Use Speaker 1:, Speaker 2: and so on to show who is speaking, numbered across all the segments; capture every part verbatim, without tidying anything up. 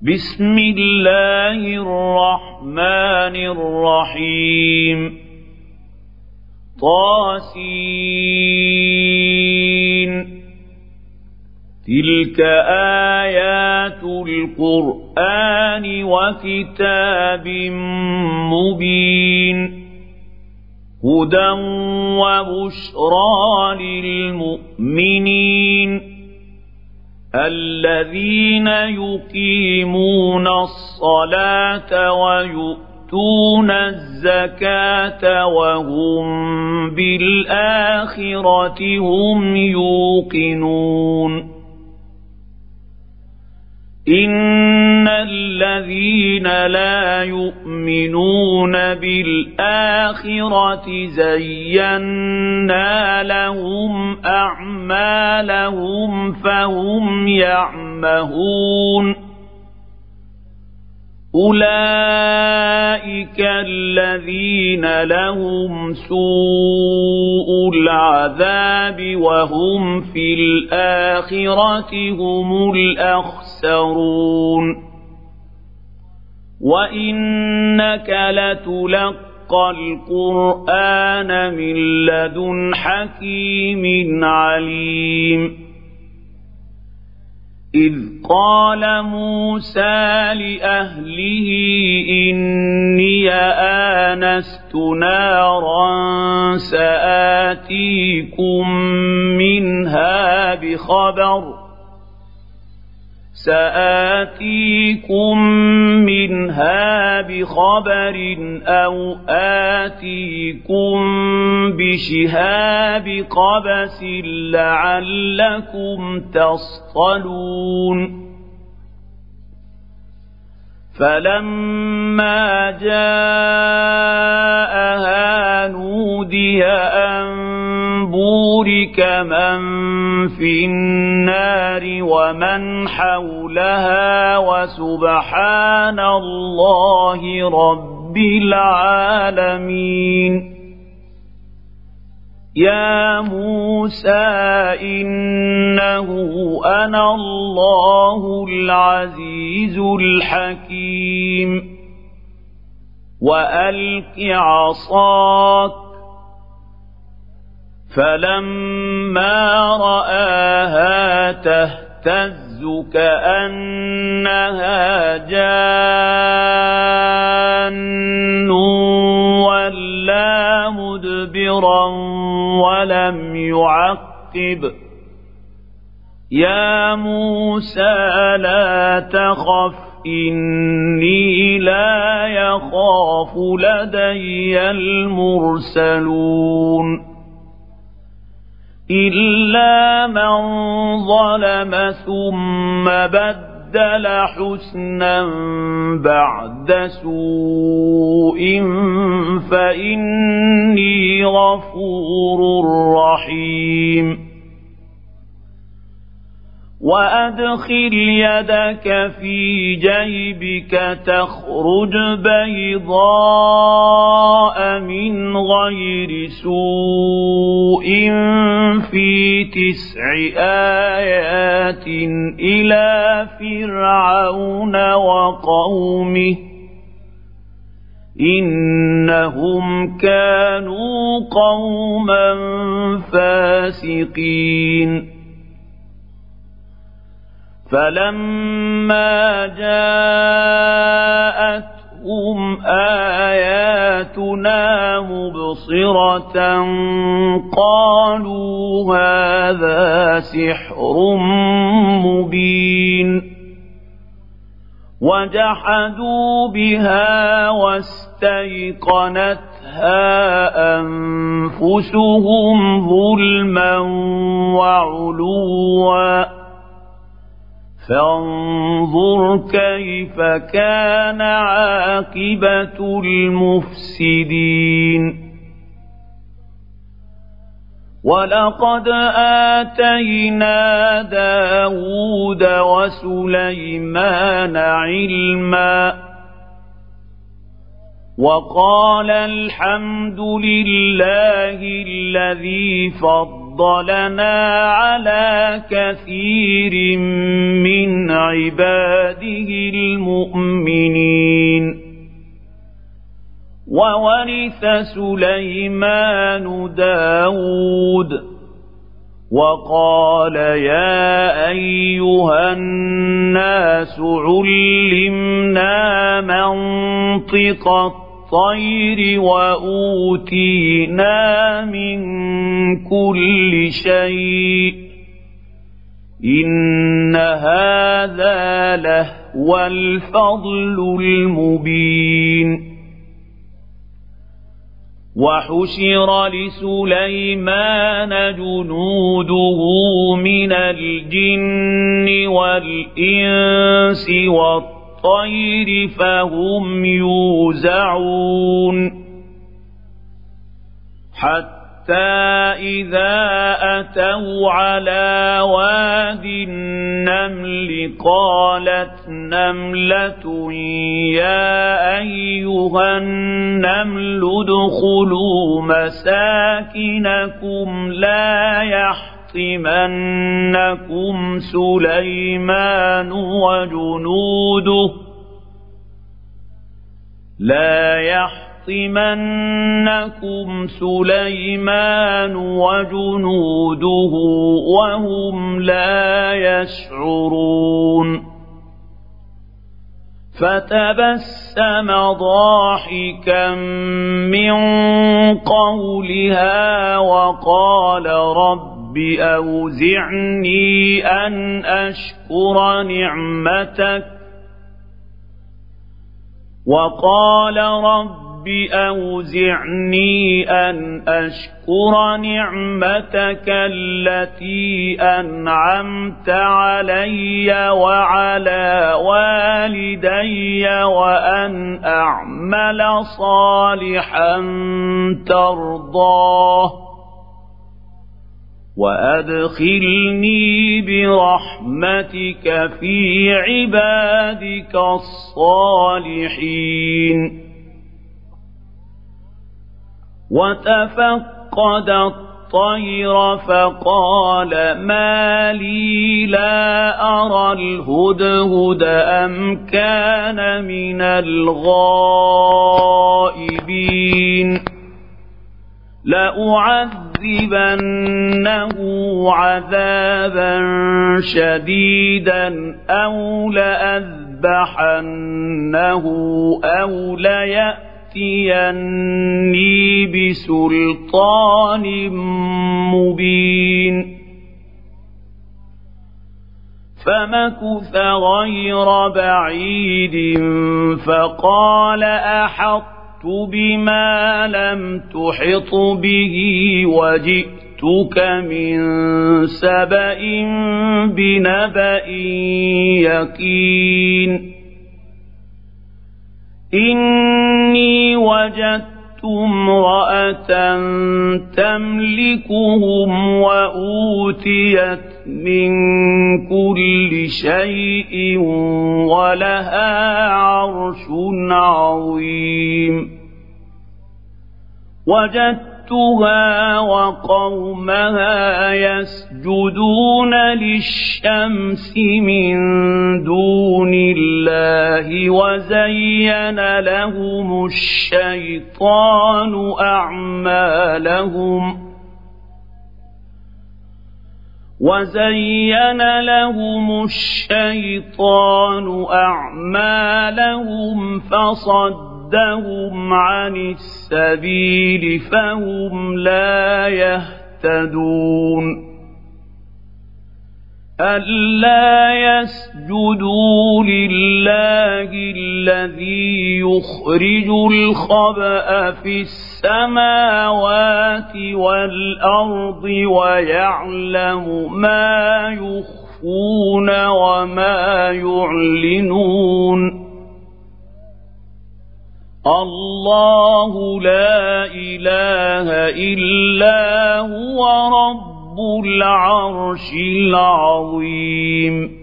Speaker 1: بسم الله الرحمن الرحيم طاسين تلك آيات القرآن وكتاب مبين هدى وبشرى للمؤمنين الذين يقيمون الصلاة ويؤتون الزكاة وهم بالآخرة هم يوقنون إن الذين لا يؤمنون بالآخرة زينا لهم أعمالهم فهم يعمهون أولئك الذين لهم سوء العذاب وهم في الآخرة هم الأخسرون وإنك لتلقى القرآن من لدن حكيم عليم إذ قال موسى لأهله إني آنست نارا سآتيكم منها بخبر سآتيكم منها بخبر أو آتيكم بشهاب قبس لعلكم تصطلون فلما جاءها نودي أن بورك من في النار ومن حولها وسبحان الله رب العالمين يا موسى إنه أنا الله العزيز الحكيم وألق عصاك فلما رآها تهتز كأنها جان ولا مدبرا ولم يعقب يا موسى لا تخف إني لا يخاف لدي المرسلون إلا من ظلم ثم بدل حسنا بعد سوء فإني غفور رحيم وأدخل يدك في جيبك تخرج بيضاء من غير سوء في تسع آيات إلى فرعون وقومه إنهم كانوا قوما فاسقين فلما جاءتهم آياتنا مبصرة قالوا هذا سحر مبين وجحدوا بها واستيقنتها أنفسهم ظلما وعلوا فانظر كيف كان عاقبة المفسدين ولقد آتينا داود وسليمان علما وقال الحمد لله الذي فضل فضلنا على كثير من عباده المؤمنين وورث سليمان داود وقال يا أيها الناس علمنا منطق الطير وأوتينا من كل شيء إن هذا لهو الفضل المبين وحشر لسليمان جنوده من الجن والإنس والطير فهم يوزعون حتى إذا أتوا على واد النمل قالت نملة يا أيها النمل ادخلوا مساكنكم لا يحطمنكم سليمان وجنوده لا يحطمنكم يحطمنكم سليمان وجنوده وهم لا يشعرون فتبسم ضاحكا من قولها وقال رب أوزعني أن أشكر نعمتك وقال رب أوزعني أن أشكر نعمتك التي أنعمت علي وعلى والدي وأن أعمل صالحا ترضاه وأدخلني برحمتك في عبادك الصالحين وتفقد الطير فقال ما لي لا أرى الهدهد أم كان من الغائبين لأعذبنه عذابا شديدا أو لأذبحنه أو ليأتيني بسلطان مبين فمكث غير بعيد فقال أحطت بما لم تحط به وجئتك من سبأ بنبأ يقين إني وجدت امرأة تملكهم وأوتيت من كل شيء ولها عرش عظيم وجدتها وقومها يسجدون للشمس من دون الله وزين لهم الشيطان أعمالهم وزين لهم الشيطان أعمالهم فصدهم عن السبيل فهم لا يهتدون ألا يسجدوا لله الذي يخرج الخبأ في السماوات والأرض ويعلم ما يخفون وما يعلنون الله لا إله إلا هو رب رب العرش العظيم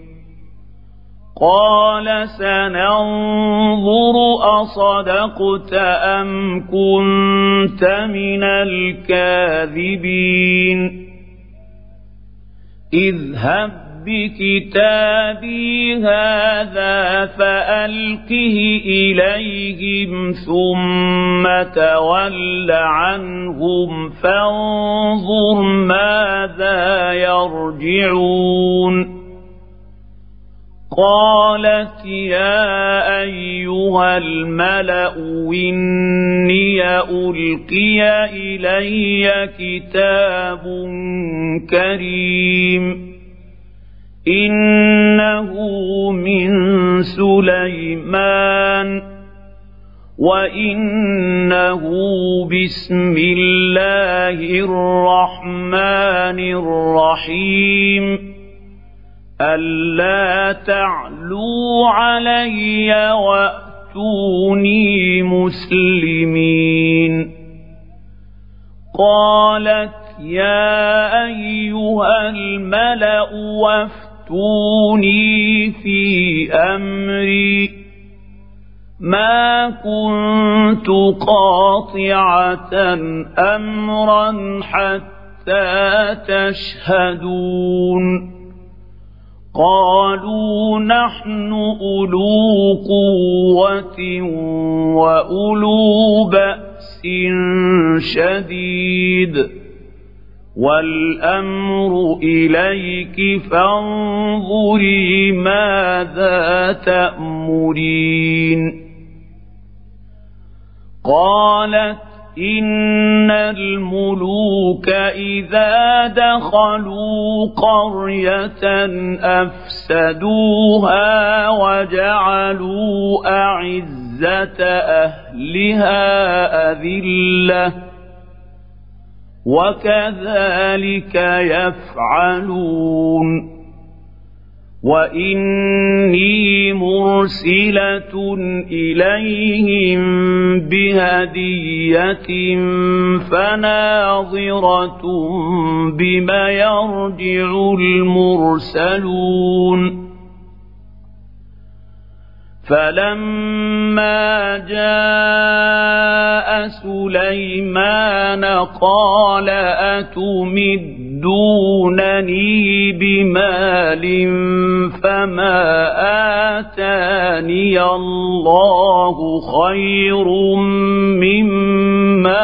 Speaker 1: قال سننظر أصدقت أم كنت من الكاذبين اذهب بكتابي هذا فألقه إليهم ثم تول عنهم فانظر ماذا يرجعون قالت يا أيها الملأ إني ألقي إلي كتاب كريم إنه من سليمان وإنه بسم الله الرحمن الرحيم ألا تعلوا علي وأتوني مسلمين قالت يا أيها الملأ وافتوني في أمري ما كنت قاطعة أمرا حتى تشهدون قالوا نحن أولو قوة وأولو بأس شديد والأمر إليك فانظري ماذا تأمرين قالت إن الملوك إذا دخلوا قرية أفسدوها وجعلوا أعزة أهلها أذلة وكذلك يفعلون وإني مرسلة إليهم بهدية فناظرة بما يرجع المرسلون فلما جاء سليمان قال أتمدونني بمال فما آتاني الله خير مما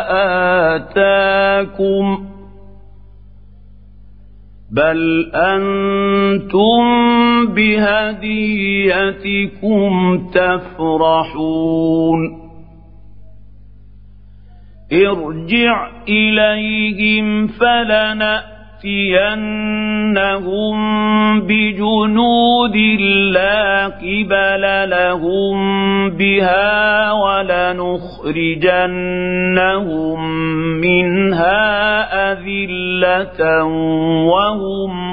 Speaker 1: آتاكم بل أنتم بهديتكم تفرحون ارجع إليهم فلنأتينهم بجنود لا قبل لهم بها ولنخرجنهم منها أذلة وهم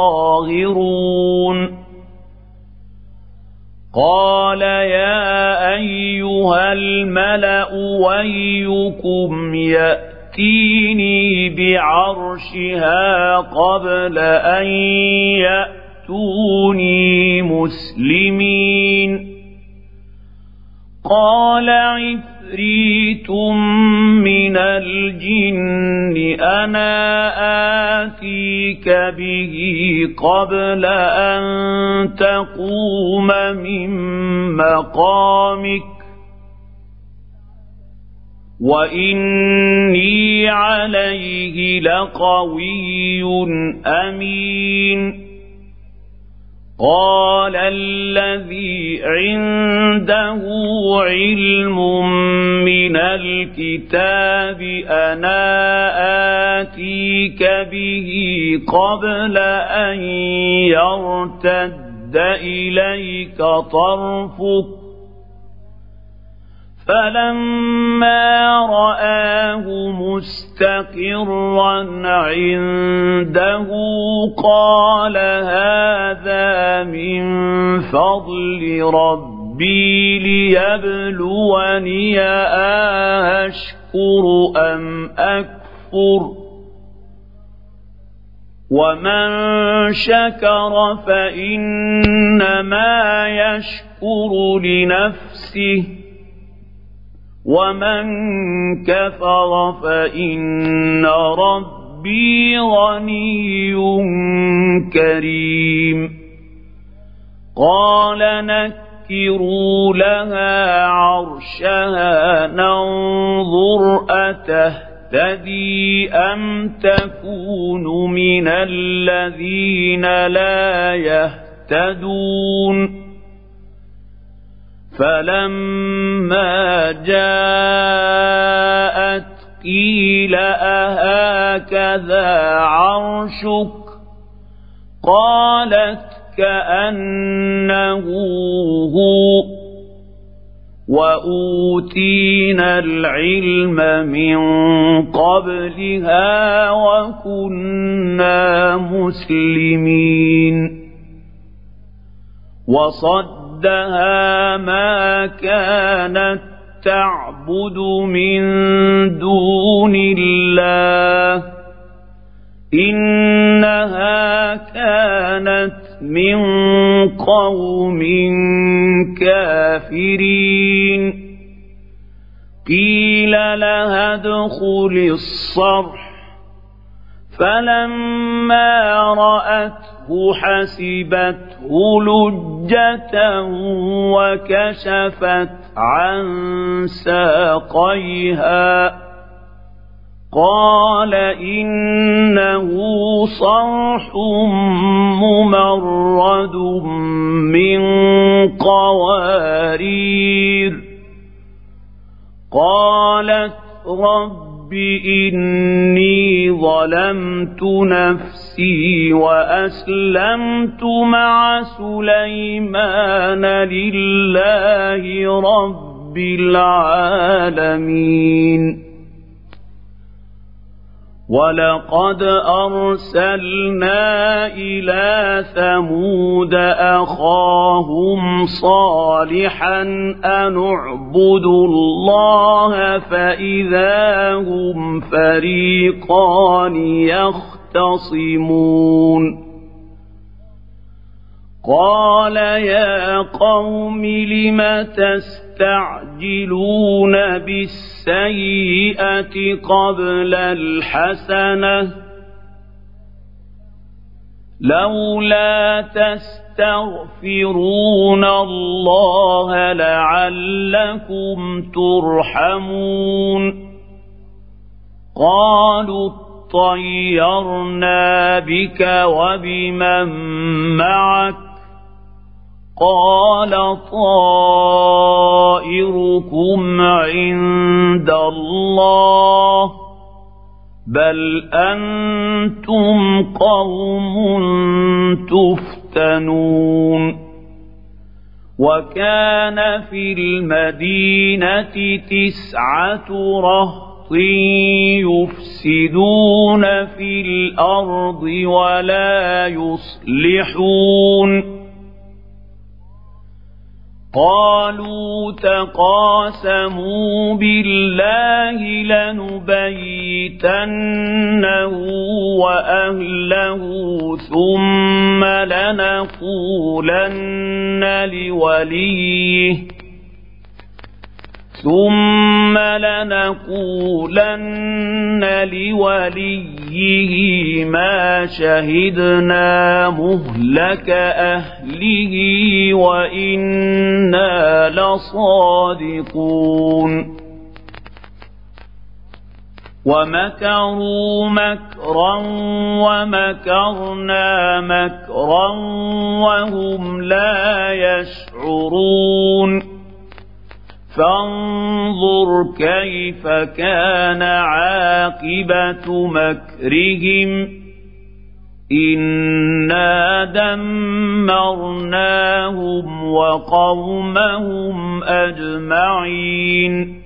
Speaker 1: صاغرون قال يا أيها الملأ أيكم يأتيني بعرشها قبل أن يأتوني مسلمين قال عفريت من الجن أنا آتيك به قبل أن تقوم من مقامك وإني عليه لقوي أمين قال الذي عنده علم من الكتاب أنا آتيك به قبل أن يرتد إليك طرفك فلما رآه مستقرا عنده قال هذا من فضل ربي ليبلوني أشكر أم أكفر ومن شكر فإنما يشكر لنفسه ومن كفر فإن ربي ربي غني كريم قال نكروا لها عرشها ننظر أتهتدي أم تكون من الذين لا يهتدون فلما جاءت قيل أهكذا عرشك قالت كأنه هو وأوتينا العلم من قبلها وكنا مسلمين وصدها ما كانت تعبد من دون الله إنها كانت من قوم كافرين قيل لها ادخل الصرح فلما رأته حسبته لجة وكشفت عن ساقيها قال إنه صرح ممرد من قوارير قالت رب إني ظلمت نفسي وأسلمت مع سليمان لله رب العالمين ولقد أرسلنا إلى ثمود أخاهم صالحا أن اعبدوا الله فإذا هم فريقان يختصمون قال يا قوم لم تستعجلون بالسيئة قبل الحسنة لولا تستغفرون الله لعلكم ترحمون قالوا اطيرنا بك وبمن معك قال طائركم عند الله بل أنتم قوم تفتنون وكان في المدينة تسعة رهط يفسدون في الأرض ولا يصلحون قالوا تقاسموا بالله لنبيتنه وأهله ثم لنقولن لوليه ثم لنقولن لوليه ما شهدنا مهلك أهله وإنا لصادقون ومكروا مكرا ومكرنا مكرا وهم لا يشعرون فانظر كيف كان عاقبة مكرهم إنا دمرناهم وقومهم أجمعين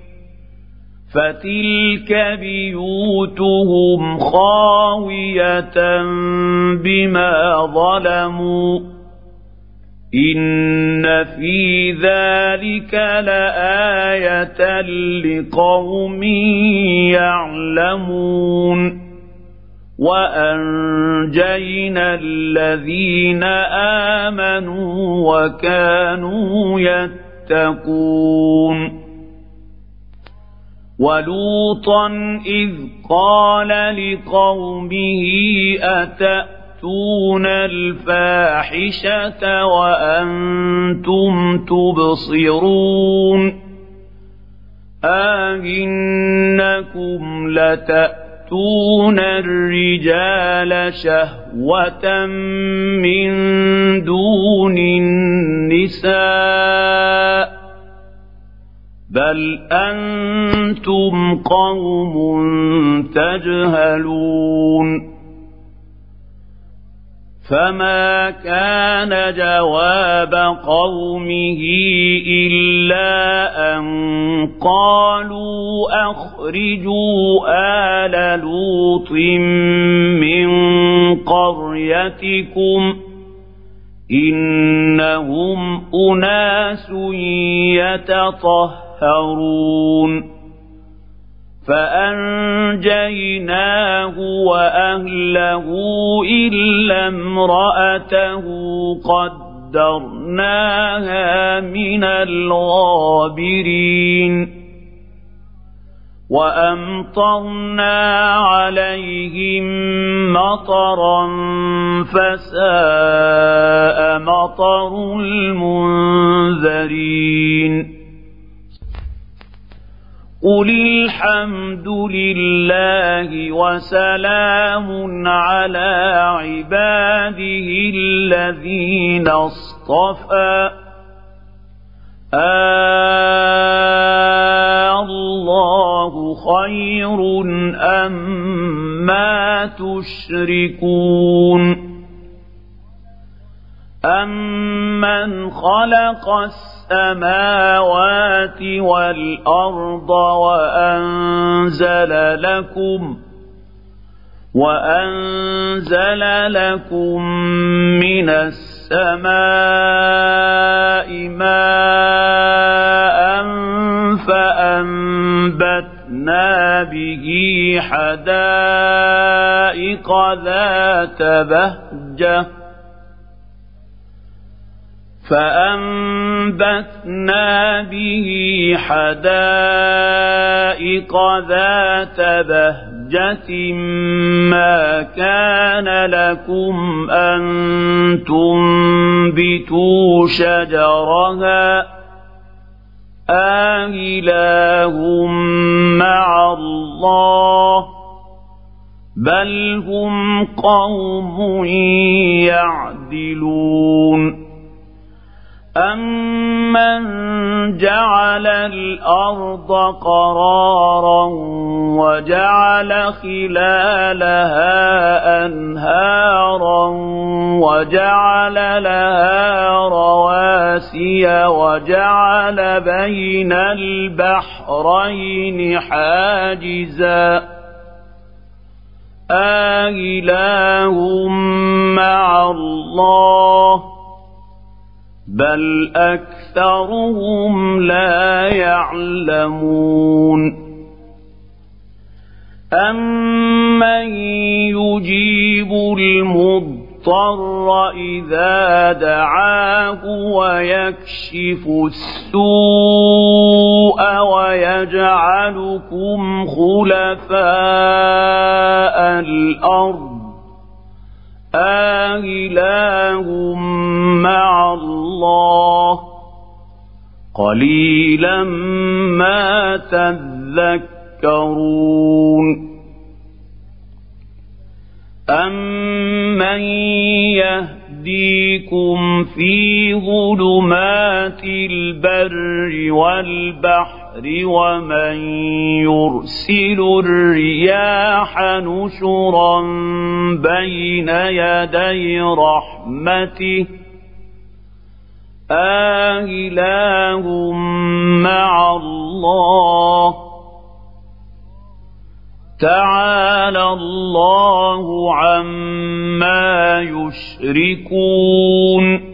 Speaker 1: فتلك بيوتهم خاوية بما ظلموا إن في ذلك لآية لقوم يعلمون وأنجينا الذين آمنوا وكانوا يتقون ولوطا إذ قال لقومه أتأتون الفاحشة وأنتم تبصرون أئنكم لتأتون الرجال شهوة من دون النساء بل أنتم قوم تجهلون فما كان جواب قومه إلا أن قالوا أخرجوا آل لوط من قريتكم إنهم أناس يتطهرون فأنجيناه وأهله إلا امرأته قدرناها من الغابرين وأمطرنا عليهم مطرا فساء مطر المنذرين قل الحمد لله وسلام على عباده الذين اصطفى الله خير أما تشركون أمن خلق السماوات والأرض وأنزل لكم وأنزل لكم من السماء ماء فأنبتنا به حدائق ذات بهجة فأنبتنا به حدائق ذات بهجة ما كان لكم أن تنبتوا شجرها آله مع الله بل هم قوم يعدلون أمن جعل الأرض قرارا وجعل خلالها أنهارا وجعل لها رواسي وجعل بين البحرين حاجزا آله مع الله بل أكثرهم لا يعلمون أمن يجيب المضطر إذا دعاه ويكشف السوء ويجعلكم خلفاء الأرض آله مع الله قليلا ما تذكرون أمن يهديكم في ظلمات البر والبحر ومن يرسل الرياح نشرا بين يدي رحمته آله مع الله تعالى الله عما يشركون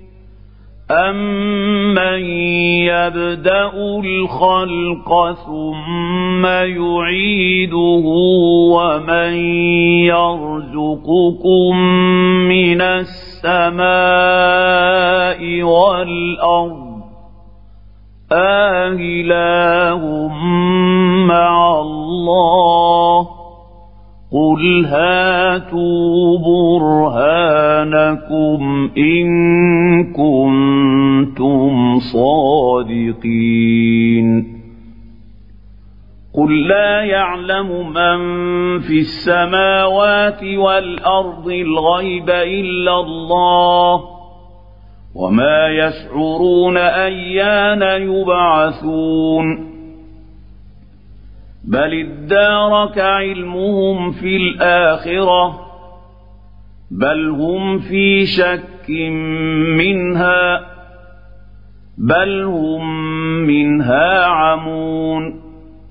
Speaker 1: أمن يبدأ الخلق ثم يعيده ومن يرزقكم من السماء والأرض آله مع الله قل هاتوا برهانكم إن كنتم صادقين قل لا يعلم من في السماوات والأرض الغيب إلا الله وما يشعرون أيان يبعثون بل ادارك علمهم في الآخرة بل هم في شك منها بل هم منها عمون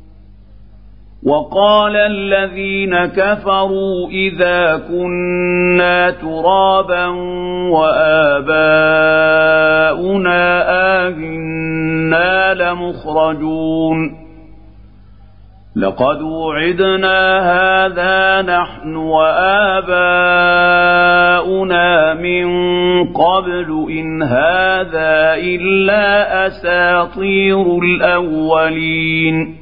Speaker 1: وقال الذين كفروا إذا كنا ترابا وآباؤنا آئنا لمخرجون لقد وعدنا هذا نحن وآباؤنا من قبل إن هذا إلا أساطير الأولين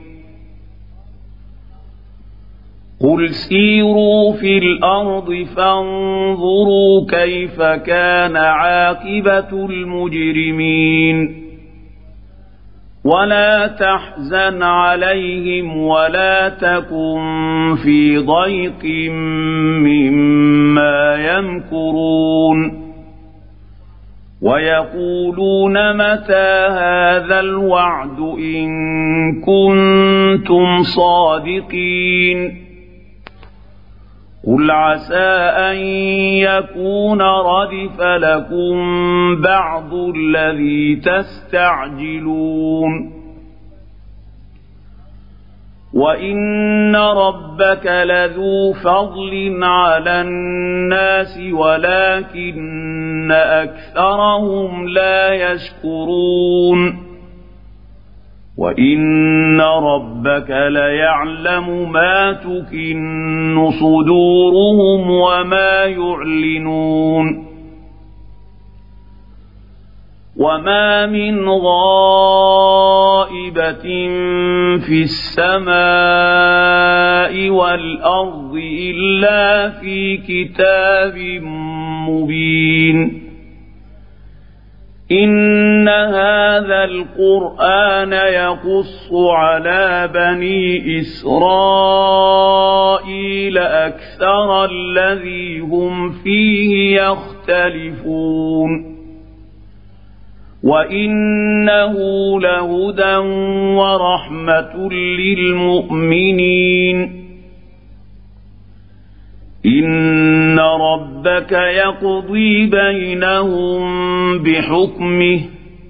Speaker 1: قل سيروا في الأرض فانظروا كيف كان عاقبة المجرمين ولا تحزن عليهم ولا تكن في ضيق مما يمكرون ويقولون متى هذا الوعد إن كنتم صادقين قل عسى أن يكون ردف لكم بعض الذي تستعجلون وإن ربك لذو فضل على الناس ولكن أكثرهم لا يشكرون وإن ربك ليعلم ما تكن صدورهم وما يعلنون وما من غائبة في السماء والأرض إلا في كتاب مبين إن هذا القرآن يقص على بني إسرائيل أكثر الذي هم فيه يختلفون وإنه لهدى ورحمة للمؤمنين إن ربك يقضي بينهم بحكمه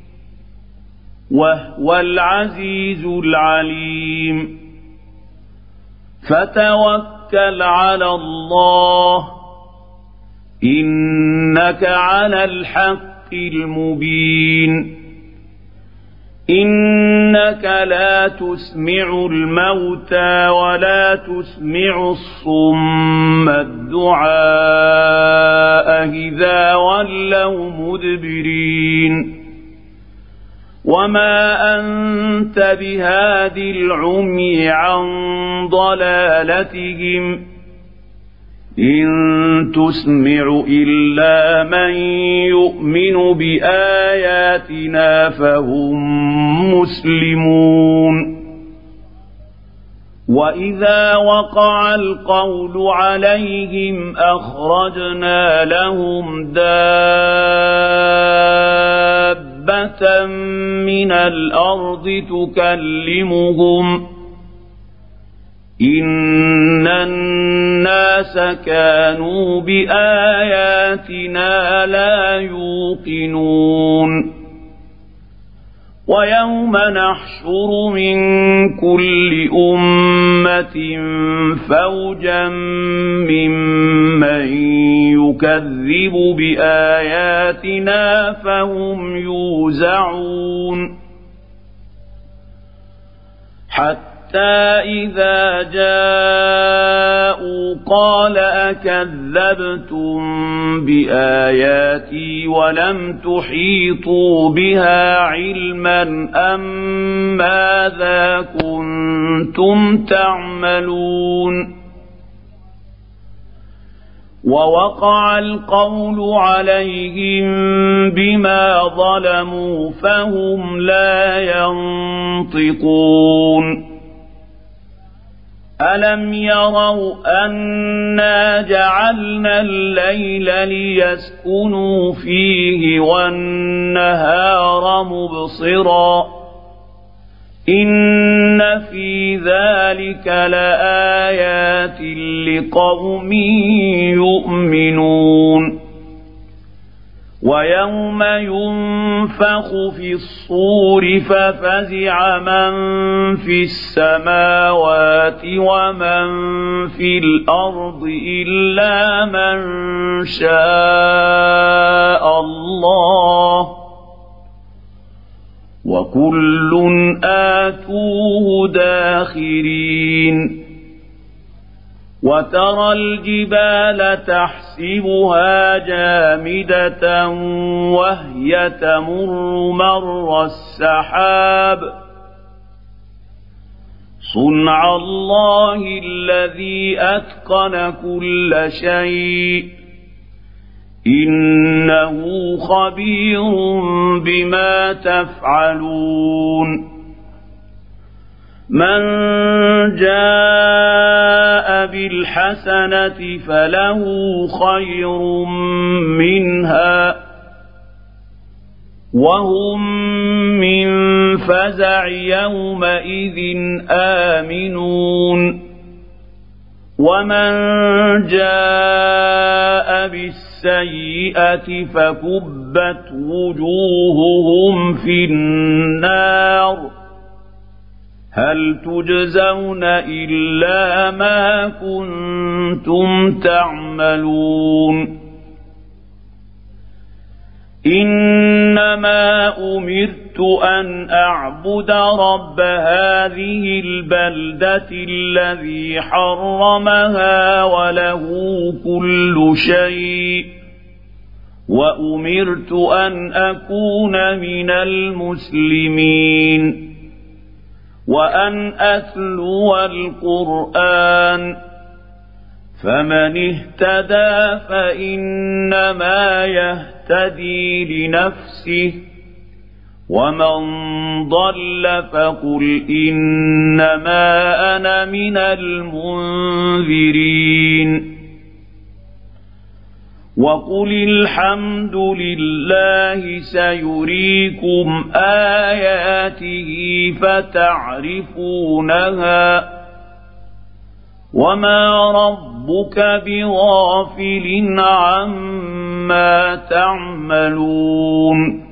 Speaker 1: وهو العزيز العليم فتوكل على الله إنك على الحق المبين إنك لا تسمع الموتى ولا تسمع الصم الدعاء إذا ولوا مدبرين وما أنت بهاد العمي عن ضلالتهم إن تسمع إلا من يؤمن بآياتنا فهم مسلمون وإذا وقع القول عليهم أخرجنا لهم دابة من الأرض تكلمهم إن الناس كانوا بآياتنا لا يوقنون ويوم نحشر من كل أمة فوجا ممن يكذب بآياتنا فهم يوزعون حتى إذا جاءوا قال أكذبتم بآياتي ولم تحيطوا بها علما أم ماذا كنتم تعملون ووقع القول عليهم بما ظلموا فهم لا ينطقون ألم يروا أنا جعلنا الليل ليسكنوا فيه والنهار مبصرا إن في ذلك لآيات لقوم يؤمنون ويوم ينفخ في الصور ففزع من في السماوات ومن في الأرض إلا من شاء الله وكل آتوه داخرين وترى الجبال تحسبها جامدة وهي تمر مر السحاب صنع الله الذي أتقن كل شيء إنه خبير بما تفعلون من جاء بالحسنة فله خير منها وهم من فزع يومئذ آمنون ومن جاء بالسيئة فكبت وجوههم في النار هل تجزون إلا ما كنتم تعملون إنما أمرت أن أعبد رب هذه البلدة الذي حرمها وله كل شيء وأمرت أن أكون من المسلمين وأن أتلو القرآن فمن اهتدى فإنما يهتدي لنفسه ومن ضل فقل إنما أنا من المنذرين وقل الحمد لله سيريكم آياته فتعرفونها وما ربك بغافل عما تعملون